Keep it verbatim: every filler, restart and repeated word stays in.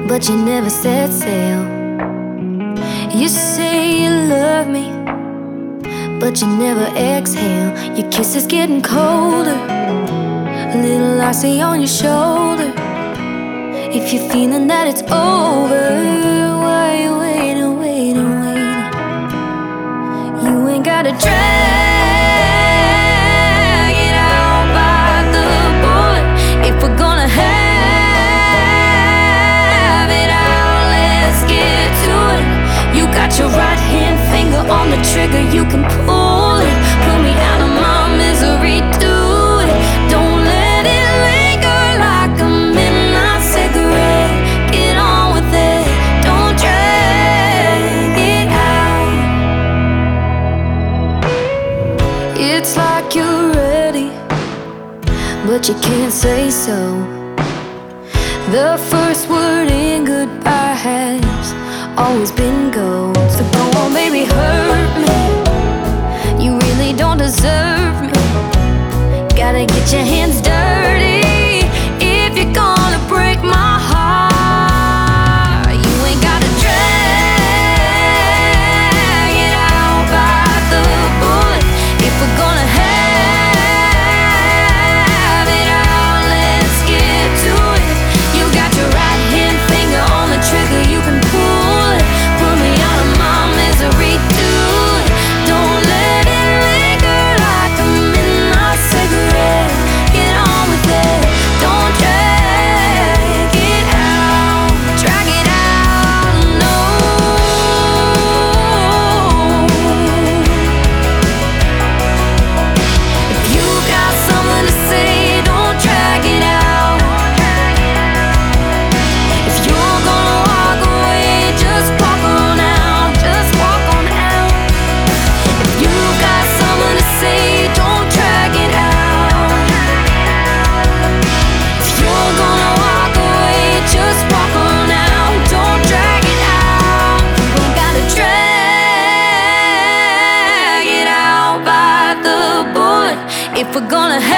but you never set sail. You say you love me, but you never exhale. Your kiss is getting colder, a little icy on your shoulder. If you're feeling that it's over, why you waiting, waiting, waiting? You ain't gotta drag it out by the bullet. If we're gonna have it out, let's get to it. You got your right hand finger on the trigger, you can pull it. Pull me out of my misery, do it. Don't let it linger like a midnight cigarette. Get on with it, don't drag it out. It's like you're ready, but you can't say so. The first word in goodbye has always been go. So go on, baby, hurt me. You really don't deserve me. Gotta get your hands dirty if you're gonna break my heart. You ain't gotta drag it out by the bullet. If we're gonna have it out, let's get to it. You got your right hand finger on the trigger, you can pull it. Pull me out of my misery, do it. Don't let it linger like a midnight cigarette. Get on with it, don't drag it out. Drag it out, no. If you got something to say, don't drag it out. If you're gonna walk away, just walk on out, just walk on out. If you got something to say, don't drag it out. If you're gonna walk away, just walk on out, don't drag it out. You ain't gotta drag it out by the bullet. If we're gonna have